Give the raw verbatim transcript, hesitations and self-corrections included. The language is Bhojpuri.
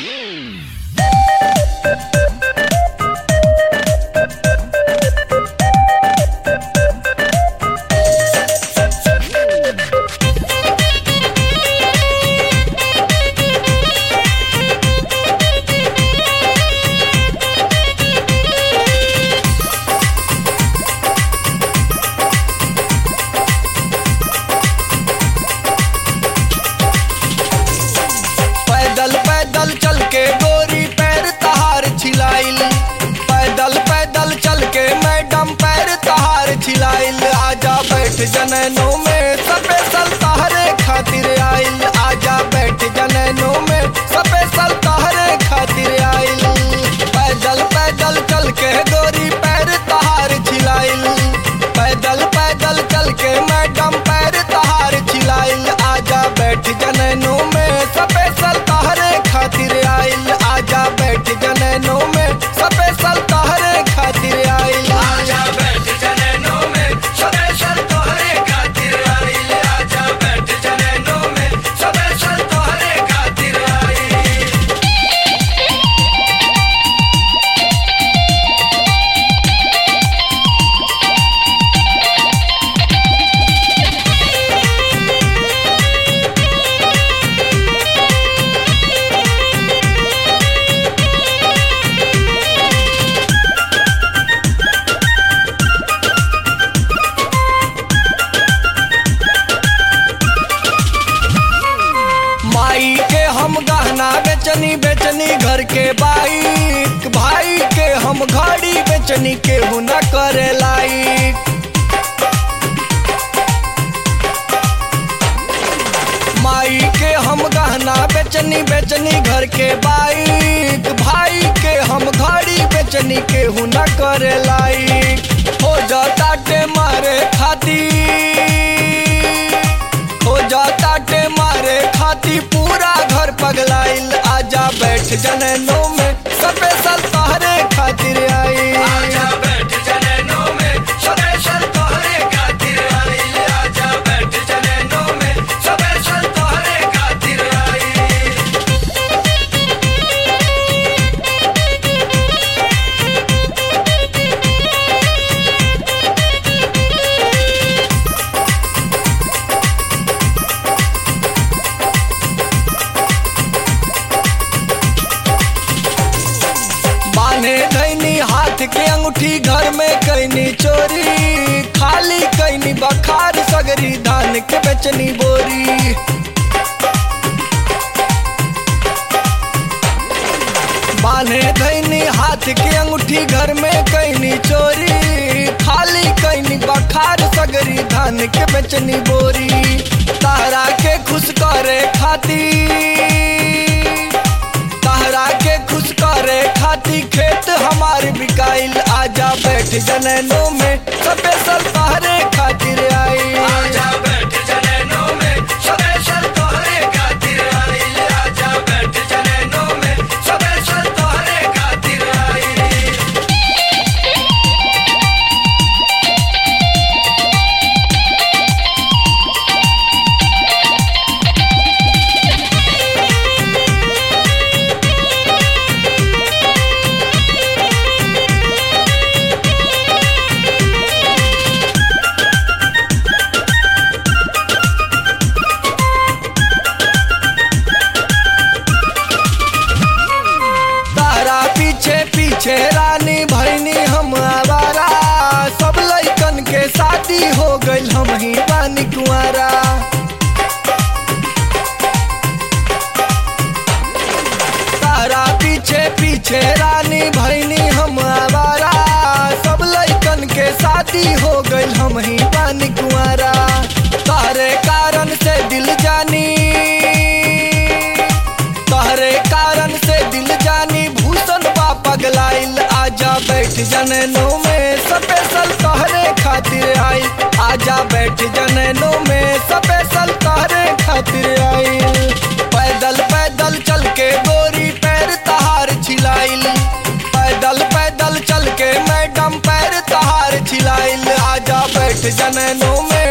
पैदल पैदल चल के गोरी पैर तहार छिलाइल, पैदल पैदल चल के मैडम पैर तहार छिलाइल। आजा बैठ जनैनों में स्पेशल तहरे खातिर आइल, आजा बैठ जनैनों में स्पेशल तहरे खातिर आइल। पैदल पैदल चल के गोरी पैर तहार छिलाइल, पैदल पैदल चल के मैडम पैर तहार छिलाइल। आजा बैठ जनैनों में स्पेशल तहरे खातिर आइल, आजा बैठ जनैनों में स्पेशल तहरे खातिर आइल। आजा बैठ जनैनों में स्पेशल तोहरे खातिर आइल, आजा बैठ जनैनों में स्पेशल तोहरे खातिर आइल। माई के हम गहना बेचनी बेचनी घर के बाइक, भाई के हम घड़ी बेचनी केहू न करे लाइक। माई के हम गहना बेचनी बेचनी घर के बाइक, भाई के हम घड़ी बेचनी केहू न करे लाइक। हो जाता मारे खाती, हो जाता टे मारे खाती पूरा घर पगलाइल। आजा बैठ जनैनों में स्पेशल तहरे खातिर आइल, आजा बैठ जनैनों में स्पेशल तोहरे खातिर आइल, आजा बैठ जनैनों में स्पेशल तोहरे खातिर आइल। बाने धैनी हाथ के अंगूठी घर में कैनी चोरी, खाली कैनी बखार सगरी धान के बेचनी बोरी। बाने धैनी हाथ के अंगूठी घर में कैनी चोरी, खाली कैनी बखार सगरी धान के बेचनी बोरी। तारा के खुश करे खाती, तारा के खुश करे खाती खेत हमार बिकाइल। आजा बैठ जनैनों में स्पेशल तहरे खातिर आइल, आजा बैठ जनैनों में स्पेशल तोहरे खातिर आइल, आजा बैठ जनैनों में स्पेशल तोहरे खातिर आइल। तारा पीछे पीछे रानी भैनी हम आवारा, सब लइकन के शादी हो गइल हम ही बानी कुंवारा। तारा पीछे पीछे रानी भैनी हम आवारा, सब लइकन के शादी हो गइल हम ही बानी कुंवारा। तहरे कारण से दिल जानी, तहरे कारण से दिल जानी भूषण बा पगलाइल। आजा बैठ जनैनों में स्पेशल तहरे खातिर आइल, आजा बैठ जनैनों में स्पेशल तहरे खातिर आइल। पैदल पैदल चल के गोरी पैर तहार छिलाइल, पैदल पैदल चल के मैडम पैर तहार छिलाइल। आजा बैठ जनैनों में